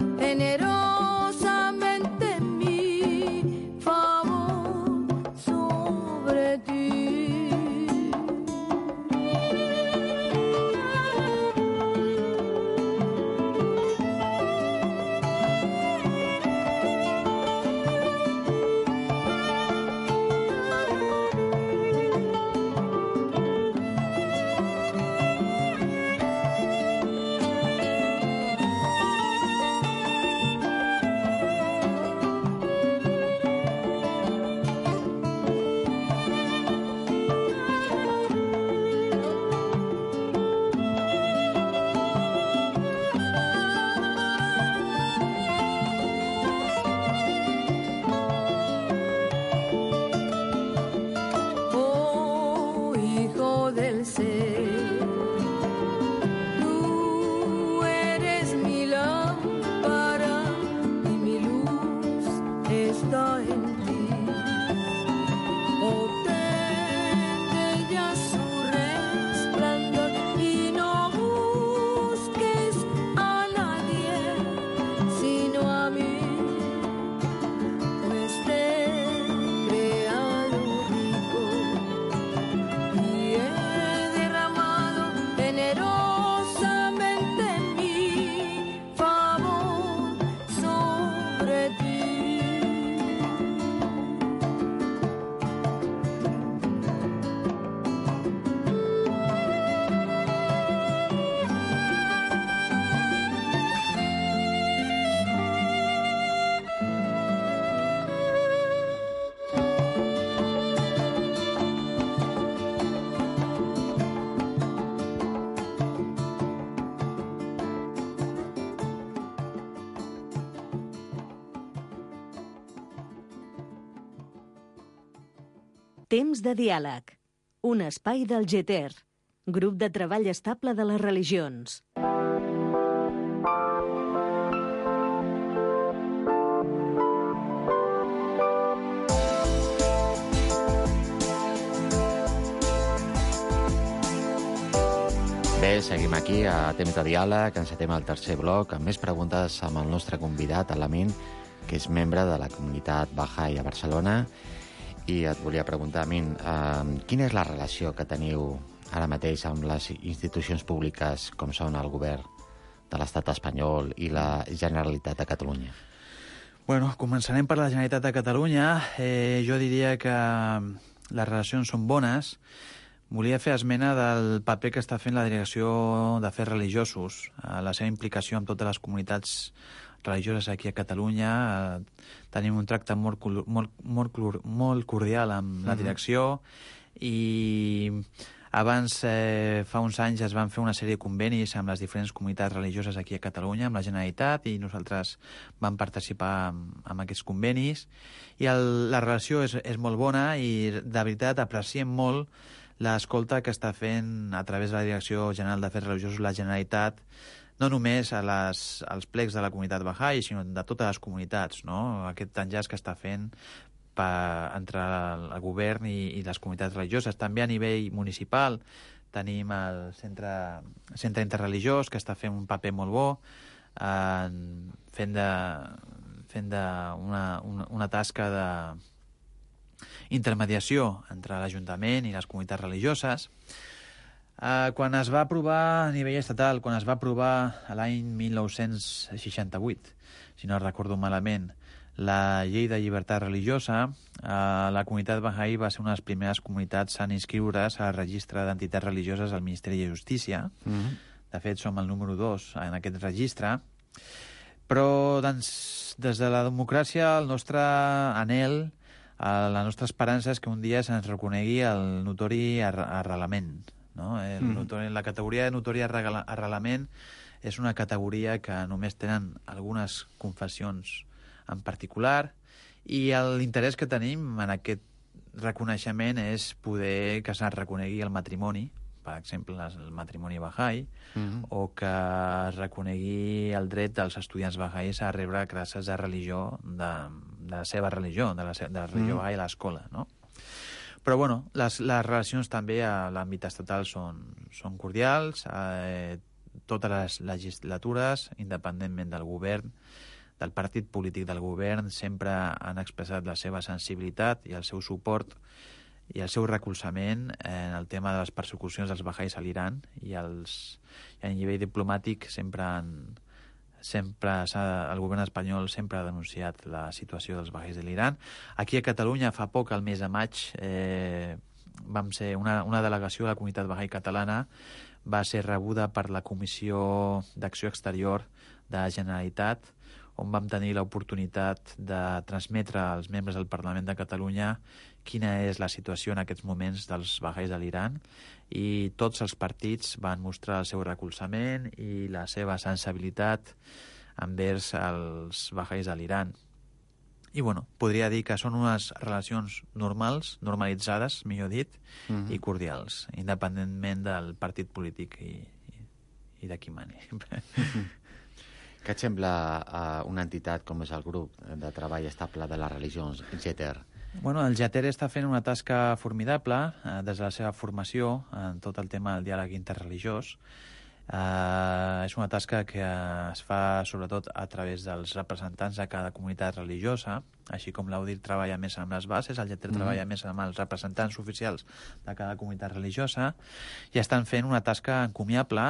Temps de diàleg. Un espai del G T E R, Grup de Treball Estable de les Religions. Bé, seguim aquí a Temps de Diàleg, encetem el tercer bloc amb més preguntes amb el nostre convidat, Alamin, que és membre de la comunitat Bahá'í a Barcelona. I et volia preguntar, Amin, eh, quina és la relació que teniu ara mateix amb les institucions públiques com són el govern de l'estat espanyol i la Generalitat de Catalunya? Bueno, començarem per la Generalitat de Catalunya. Eh, jo diria que les relacions són bones. Volia fer esmena del paper que està fent la Direcció d'Afers Religiosos, la seva implicació amb totes les comunitats religioses aquí a Catalunya. Tenim un tracte molt, molt, molt, molt cordial amb la direcció i abans, eh, fa uns anys, es van fer una sèrie de convenis amb les diferents comunitats religioses aquí a Catalunya, amb la Generalitat, i nosaltres vam participar en, en aquests convenis. I el, la relació és, és molt bona i, de veritat, apreciem molt l'escolta que està fent a través de la Direcció General d'Afers Religiosos la Generalitat, no només a les, als plecs de la comunitat Bahá'í, sinó de totes les comunitats, no? Aquest enllaç que està fent per, entre el, el govern i, i les comunitats religioses. També a nivell municipal tenim el centre, centre interreligiós, que està fent un paper molt bo, eh, fent de, fent de una, una, una tasca de intermediació entre l'Ajuntament i les comunitats religioses. Eh, quan es va aprovar a nivell estatal, quan es va aprovar l'any mil nou-cents seixanta-vuit, si no recordo malament, la llei de llibertat religiosa, eh, la comunitat Bahá'í va ser una de les primeres comunitats en inscriure's al registre d'entitats religioses al Ministeri de Justícia. Mm-hmm. De fet, som el número dos en aquest registre. Però doncs, des de la democràcia, el nostre anhel, la nostra esperança és que un dia se'ns reconegui el notori arrelament. No? El mm. notori, la categoria de notori arrelament és una categoria que només tenen algunes confessions en particular, i l'interès que tenim en aquest reconeixement és poder que se'ns reconegui el matrimoni, per exemple, el matrimoni Bahá'í, mm-hmm. o que es reconegui el dret dels estudiants Bahá'ís a rebre classes de religió, de, de la seva religió, de la, de la religió mm. Bahá'í a l'escola, no? Però, bueno, les, les relacions també a l'àmbit estatal són, són cordials. Eh, totes les legislatures, independentment del govern, del partit polític del govern, sempre han expressat la seva sensibilitat i el seu suport i el seu recolzament en el tema de les persecucions dels Bahá'ís a l'Iran, i, els, i a nivell diplomàtic sempre han, sempre el govern espanyol sempre ha denunciat la situació dels Bahá'ís de l'Iran. Aquí a Catalunya, fa poc, al mes de maig, eh, vam ser una, una delegació de la comunitat Bahá'í catalana va ser rebuda per la Comissió d'Acció Exterior de la Generalitat, on vam tenir l'oportunitat de transmetre als membres del Parlament de Catalunya quina és la situació en aquests moments dels Bahá'ís de l'Iran, i tots els partits van mostrar el seu recolzament i la seva sensibilitat envers els Bahá'ís de l'Iran. I, bueno, podria dir que són unes relacions normals, normalitzades, millor dit, mm-hmm. i cordials, independentment del partit polític i, i, i de qui mani. Mm-hmm. Què et sembla uh, una entitat com és el Grup de Treball Estable de les Religions, G T E R? Bueno, el G T E R està fent una tasca formidable eh, des de la seva formació en tot el tema del diàleg interreligiós. Eh, és una tasca que es fa sobretot a través dels representants de cada comunitat religiosa, així com l'Audir treballa més amb les bases, el G T E R mm. treballa més amb els representants oficials de cada comunitat religiosa, i estan fent una tasca encomiable,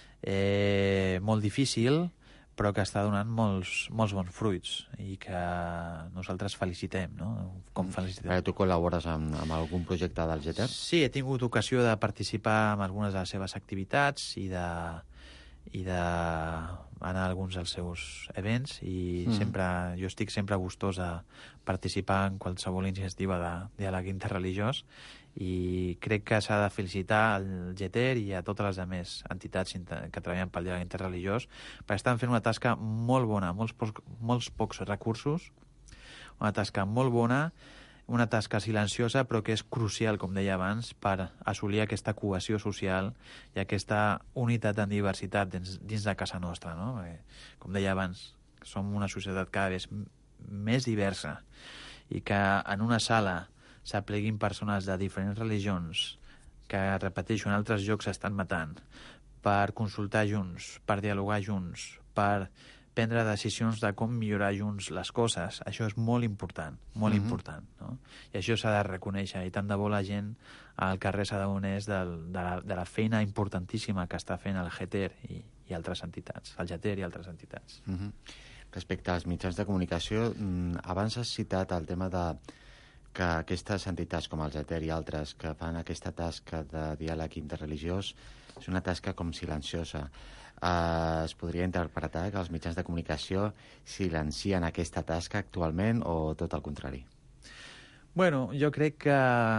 eh, molt difícil, però que està donant molts, molts bons fruits i que nosaltres felicitem, no? Com felicitem. Eh, tu col·labores amb, amb algun projecte del G T E R? Sí, he tingut ocasió de participar en algunes de les seves activitats i de, i de anar a alguns dels seus events, i mm. sempre, jo estic sempre gustós de participar en qualsevol iniciativa de diàleg interreligiós, i crec que s'ha de felicitar al G T E R i a totes les altres entitats que treballen pel diàleg interreligiós, perquè estan fent una tasca molt bona, molts, pocs, molts pocs recursos, una tasca molt bona, una tasca silenciosa però que és crucial, com deia abans, per assolir aquesta cohesió social i aquesta unitat en diversitat dins, dins de casa nostra, no? Perquè, com deia abans, som una societat cada vegada més diversa i que en una sala s'apleguin persones de diferents religions que, repeteixo, en altres llocs s'estan matant, per consultar junts, per dialogar junts, per prendre decisions de com millorar junts les coses. Això és molt important, molt mm-hmm. important, no? I això s'ha de reconèixer, i tant de bo la gent al carrer s'adonés de, de, la, de la feina importantíssima que està fent el GETER i, i altres entitats, el GETER i altres entitats. Mm-hmm. Respecte als mitjans de comunicació, abans has citat el tema de que aquestes entitats com el GETER i altres que fan aquesta tasca de diàleg interreligiós és una tasca com silenciosa. Uh, es podria interpretar que els mitjans de comunicació silencien aquesta tasca actualment o tot el contrari? Bueno, jo crec que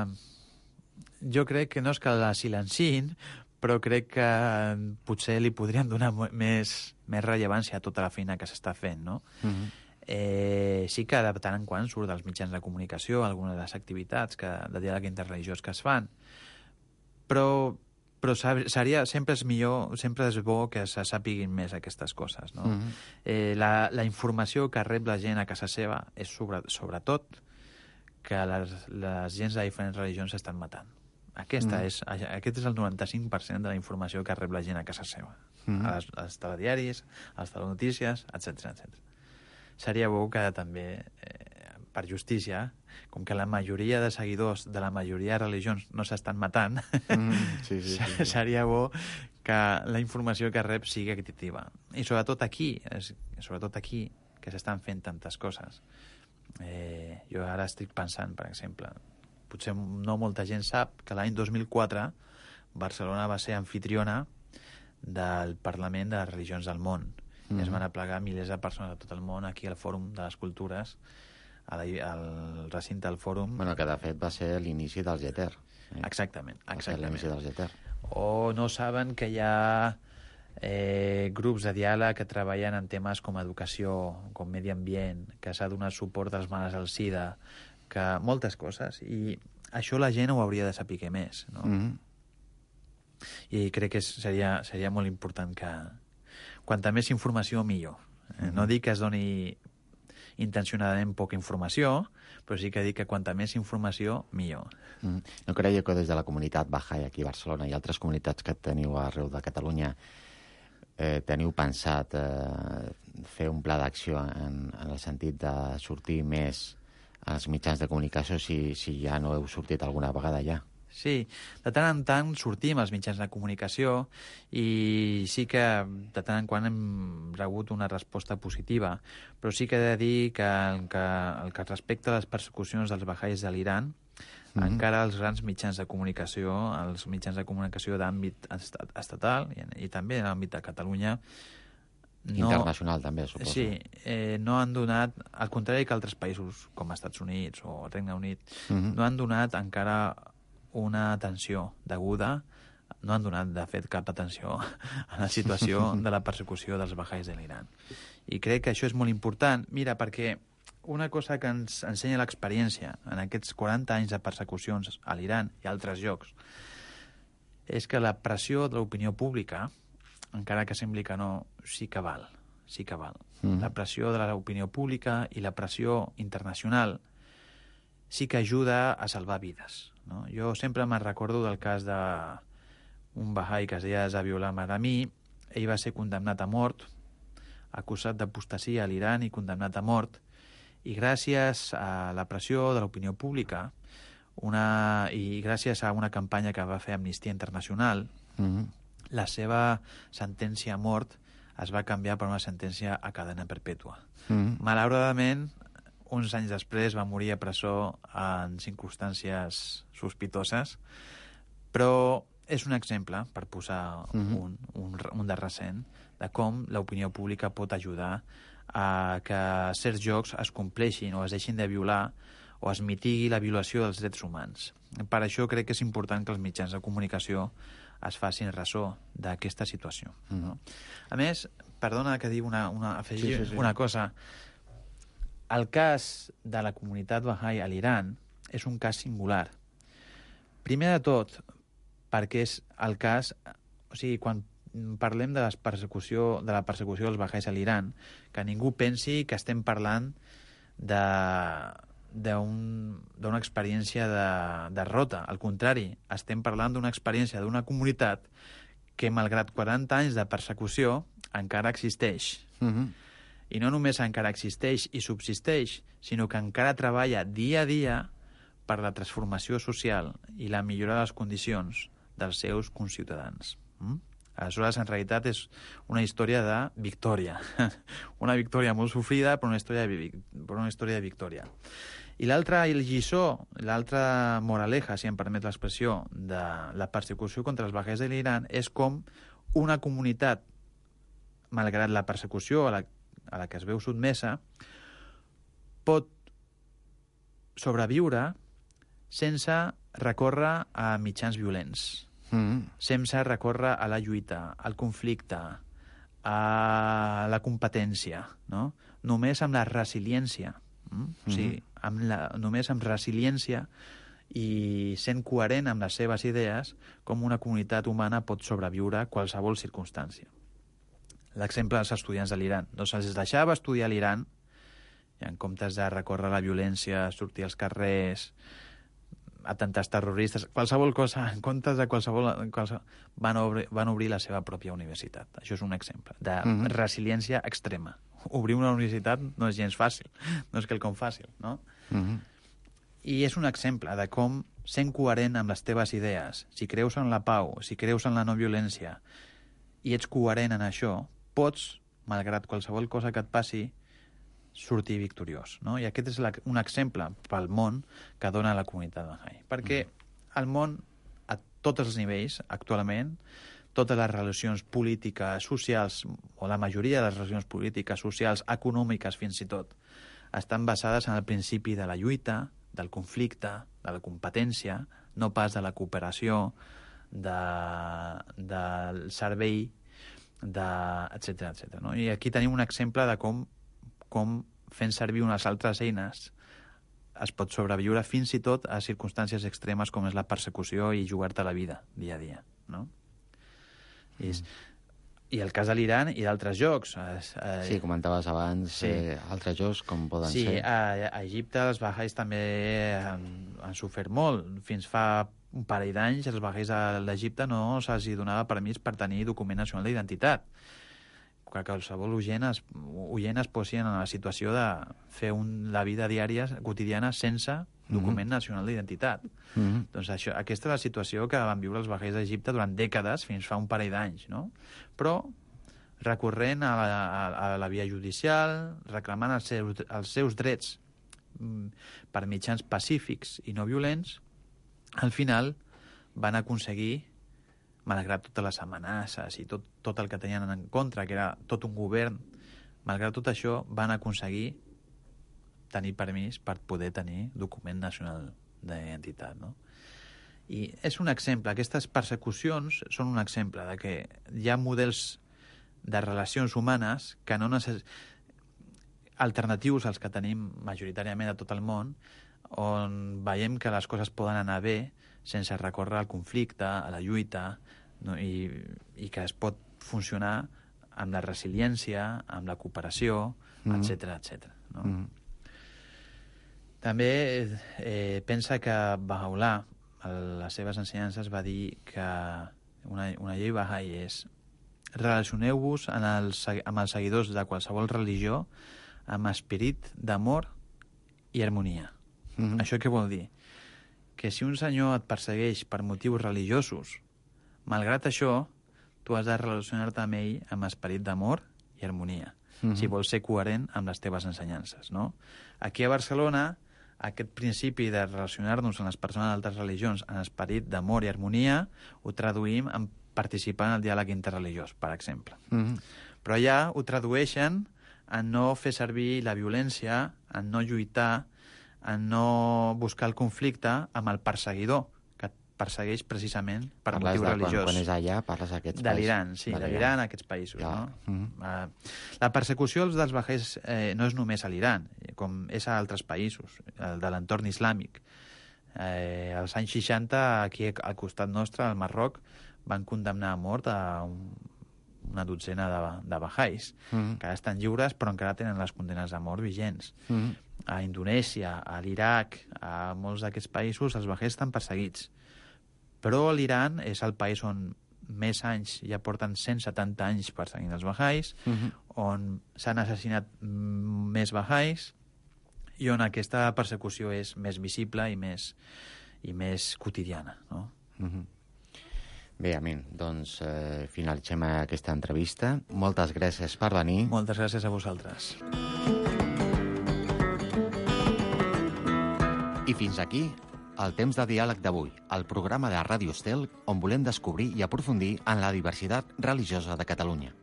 jo crec que no és que la silenciïn, però crec que potser li podríem donar més, més rellevància a tota la feina que s'està fent, no? Mm-hmm. Eh, sí que de tant en quant surt dels mitjans de comunicació algunes de les activitats que, de diàleg interreligiós que es fan, però, però seria, sempre és millor, sempre és bo que se sàpiguin més aquestes coses, no? Mm-hmm. eh, la, la informació que rep la gent a casa seva és sobre, sobretot que les, les gens de diferents religions s'estan matant. Aquesta mm. és, aquest és el noranta-cinc per cent de la informació que rep la gent a casa seva. Mm. A les, als telediaris, als telenotícies, etcètera, etcètera. Seria bo que també, eh, per justícia, com que la majoria de seguidors de la majoria de religions no s'estan matant, mm. sí, sí, sí, sí. seria bo que la informació que rep sigui equitativa. I sobretot aquí, sobretot aquí, que s'estan fent tantes coses. Eh, jo ara estic pensant, per exemple, potser no molta gent sap que l'any dos mil quatre Barcelona va ser anfitriona del Parlament de les Religions del Món. Mm. I es van aplegar milers de persones de tot el món aquí al Fòrum de les Cultures, al recinte del Fòrum. Bueno, que de fet va ser l'inici del GETER. Eh? Exactament, exactament. Va ser l'inici del GETER. O no saben que hi ha eh, grups de diàleg que treballen en temes com educació, com medi ambient, que s'ha donat suport als malalts del SIDA, que moltes coses, i això la gent ho hauria de saber més, no? Mm-hmm. I crec que seria, seria molt important que quanta més informació millor. Eh? Mm-hmm. No dic que es doni intencionadament poca informació, però sí que dic que quanta més informació millor. Mm. No creieu que des de la comunitat Bahá'í aquí a Barcelona i altres comunitats que teniu arreu de Catalunya eh, teniu pensat eh, fer un pla d'acció en, en el sentit de sortir més als mitjans de comunicació, si, si ja no heu sortit alguna vegada ja? Sí, de tant en tant sortim als mitjans de comunicació i sí que de tant en quant hem rebut una resposta positiva, però sí que he de dir que el que, el que respecta a les persecucions dels bahaís de l'Iran, mm-hmm. encara els grans mitjans de comunicació, els mitjans de comunicació d'àmbit estatal i, i també en l'àmbit de Catalunya, no, internacional també, suposo. Sí, eh, no han donat, al contrari que altres països com els Estats Units o el Regne Unit, mm-hmm. no han donat encara una atenció deguda, no han donat, de fet, cap atenció a la situació de la persecució dels bahaís de l'Iran. I crec que això és molt important. Mira, perquè una cosa que ens ensenya l'experiència en aquests quaranta anys de persecucions a l'Iran i altres llocs és que la pressió de l'opinió pública, encara que sembli que no, sí que val, sí que val. Mm. La pressió de l'opinió pública i la pressió internacional sí que ajuda a salvar vides, no? Jo sempre me'n recordo del cas d'un bahaí que es deia Zabiullah Marami. Ell va ser condemnat a mort, acusat d'apostasia a l'Iran i condemnat a mort, i gràcies a la pressió de l'opinió pública una, i gràcies a una campanya que va fer Amnistia Internacional, mm-hmm. la seva sentència a mort es va canviar per una sentència a cadena perpètua. Mm-hmm. Malauradament, uns anys després va morir a presó en circumstàncies sospitoses, però és un exemple, per posar mm-hmm. un, un, un de recent, de com l'opinió pública pot ajudar a que certs jocs es compleixin o es deixin de violar o es mitigui la violació dels drets humans. Per això crec que és important que els mitjans de comunicació es facin ressò d'aquesta situació. Mm. No? A més, perdona que digui una, una, afegir sí, sí, sí. una cosa. El cas de la comunitat Bahá'í a l'Iran és un cas singular. Primer de tot, perquè és el cas... O sigui, quan parlem de, les persecució, de la persecució dels bahais a l'Iran, que ningú pensi que estem parlant de d'una experiència de derrota. Al contrari, estem parlant d'una experiència d'una comunitat que, malgrat quaranta anys de persecució, encara existeix. Mm-hmm. I no només encara existeix i subsisteix, sinó que encara treballa dia a dia per la transformació social i la millora de les condicions dels seus conciutadans. Mm? Aleshores, en realitat, és una història de victòria. Una victòria molt sofrida, però una història de, però una història de victòria. I l'altra lliçó, l'altra moraleja, si em permet l'expressió, de la persecució contra els bahais de l'Iran és com una comunitat, malgrat la persecució a la, a la que es veu sotmesa, pot sobreviure sense recórrer a mitjans violents. Mm. Sense recórrer a la lluita, al conflicte, a la competència, no? Només amb la resiliència. Mm? Mm. O sigui, amb la, només amb resiliència i sent coherent amb les seves idees, com una comunitat humana pot sobreviure a qualsevol circumstància. L'exemple dels estudiants de l'Iran. Doncs se'ls deixava estudiar a l'Iran, i en comptes de recórrer a la violència, sortir als carrers, atemptats terroristes, qualsevol cosa, en comptes de qualsevol... qualsevol van, obrir, van obrir la seva pròpia universitat. Això és un exemple de mm-hmm. resiliència extrema. Obrir una universitat no és gens fàcil, no és quelcom fàcil, no? Mm-hmm. I és un exemple de com, sent coherent amb les teves idees, si creus en la pau, si creus en la no violència, i ets coherent en això, pots, malgrat qualsevol cosa que et passi, sortir victoriós, no? I aquest és la, un exemple pel món que dona la comunitat Baha'i. Perquè el món, a tots els nivells, actualment, totes les relacions polítiques, socials, o la majoria de les relacions polítiques, socials, econòmiques, fins i tot, estan basades en el principi de la lluita, del conflicte, de la competència, no pas de la cooperació, de, del servei, de, etcètera, etcètera, no? I aquí tenim un exemple de com com fent servir unes altres eines es pot sobreviure fins i tot a circumstàncies extremes com és la persecució i jugar-te la vida dia a dia, no? I, és, i el cas de l'Iran i d'altres jocs. Eh, sí, comentaves abans sí. eh, altres jocs com poden sí, ser. Sí, a, a Egipte els bahais també han, han sofert molt. Fins fa un parell d'anys els bahais d'Egipte no se'ls donava permís per tenir document nacional d'identitat. Que qualsevol oient es, oient es posi en la situació de fer un, la vida diària, quotidiana, sense document mm-hmm. nacional d'identitat. Mm-hmm. Doncs això, aquesta és la situació que van viure els bahais d'Egipte durant dècades, fins fa un parell d'anys, no? Però recorrent a la, a, a la via judicial, reclamant els seus, els seus drets mm, per mitjans pacífics i no violents, al final van aconseguir, malgrat totes les amenaces i tot, tot el que tenien en contra, que era tot un govern, malgrat tot això, van aconseguir tenir permís per poder tenir document nacional d'identitat, no? I és un exemple, aquestes persecucions són un exemple de que hi ha models de relacions humanes que no necess... alternatius als que tenim majoritàriament a tot el món, on veiem que les coses poden anar bé sense recórrer al conflicte, a la lluita, no? I, i que es pot funcionar amb la resiliència, amb la cooperació, mm-hmm. etcètera, etcètera, no? Mm-hmm. També eh, pensa que Baha'u'llah, a les seves ensenyances, va dir que una, una llei Baha'i és relacioneu-vos amb els, amb els seguidors de qualsevol religió amb esperit d'amor i harmonia. Mm-hmm. Això què vol dir? Que si un senyor et persegueix per motius religiosos, malgrat això, tu has de relacionar-te amb ell amb esperit d'amor i harmonia, mm-hmm. si vols ser coherent amb les teves ensenyances, no? Aquí a Barcelona, aquest principi de relacionar-nos amb les persones d'altres religions en esperit d'amor i harmonia ho traduïm en participar en el diàleg interreligiós, per exemple. Mm-hmm. Però allà ho tradueixen en no fer servir la violència, en no lluitar, en no buscar el conflicte amb el perseguidor, que et persegueix precisament per parles motiu de, religiós. Quan, quan és allà, parles d'aquests de països. l'Iran, sí, de l'Iran, aquests països. Ja. No? Mm-hmm. Uh, la persecució dels bahais eh, no és només a l'Iran, com és a altres països, el de l'entorn islàmic. Eh, als anys seixanta, aquí al costat nostre, al Marroc, van condemnar a mort a un, una dotzena de, de bahais, mm-hmm. que ara estan lliures però encara tenen les condenes de mort vigents. Mm-hmm. A Indonèsia, a l'Iraq, a molts d'aquests països els bahais estan perseguits. Però l'Iran és el país on més anys, ja porten cent setanta anys perseguint els bahais, mm-hmm. on s'han assassinat més bahais, i on aquesta persecució és més visible i més, i més quotidiana, no? Mm-hmm. Bé, Amin, doncs eh, finalitzem aquesta entrevista. Moltes gràcies per venir. Moltes gràcies a vosaltres. I fins aquí el temps de diàleg d'avui, el programa de Ràdio Estel on volem descobrir i aprofundir en la diversitat religiosa de Catalunya.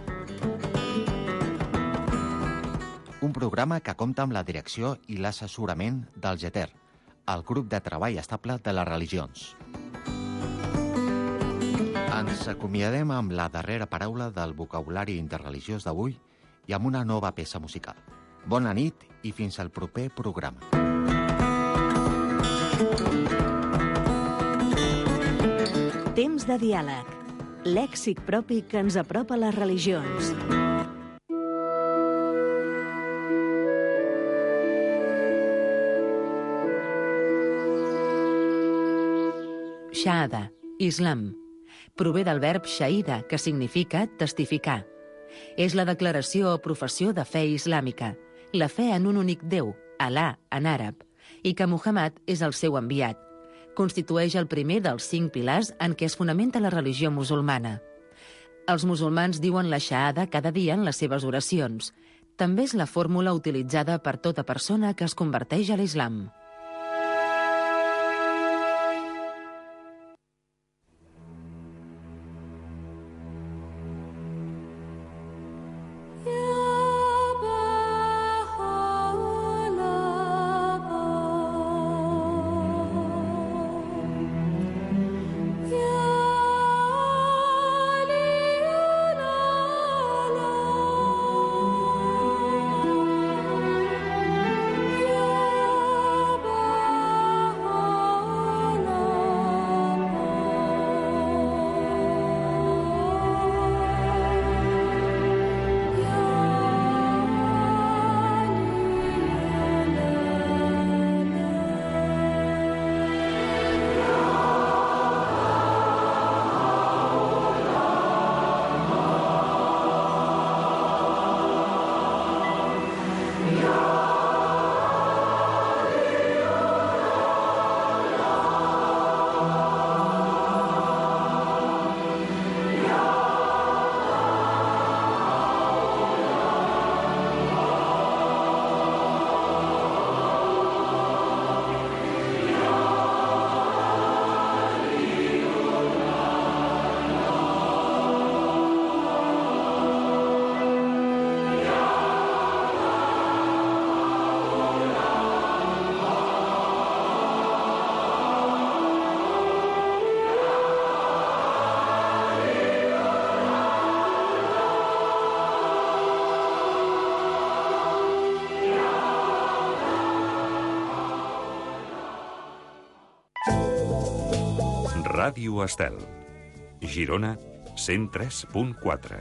Un programa que compta amb la direcció i l'assessorament del GETER, el grup de treball estable de les religions. Ens acomiadem amb la darrera paraula del vocabulari interreligiós d'avui i amb una nova peça musical. Bona nit i fins al proper programa. Temps de diàleg. Lèxic propi que ens apropa a les religions. Shahada, Islam. Prové del verb shahida, que significa testificar. És la declaració o professió de fe islàmica, la fe en un únic Déu, Alà, en àrab, i que Muhammad és el seu enviat. Constitueix el primer dels cinc pilars en què es fonamenta la religió musulmana. Els musulmans diuen la shahada cada dia en les seves oracions. També és la fórmula utilitzada per tota persona que es converteix a l'islam. Ràdio Estel. Girona, cent tres punt quatre.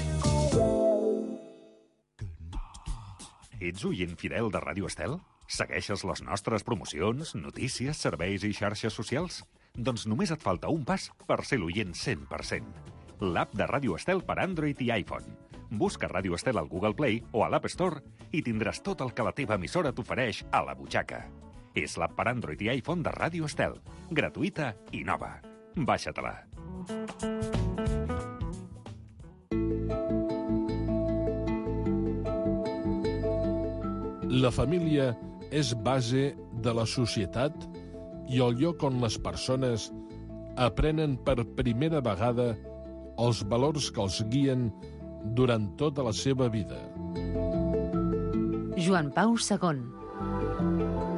Ets oient fidel de Ràdio Estel? Segueixes les nostres promocions, notícies, serveis i xarxes socials? Doncs només et falta un pas per ser l'oient cent per cent. L'app de Ràdio Estel per Android i iPhone. Busca Ràdio Estel al Google Play o a l'App Store i tindràs tot el que la teva emissora t'ofereix a la butxaca. És l'app per Android i iPhone de Ràdio Estel. Gratuïta i nova. Baixa-te-la. La família és base de la societat i el lloc on les persones aprenen per primera vegada els valors que els guien durant tota la seva vida. Joan Pau segon.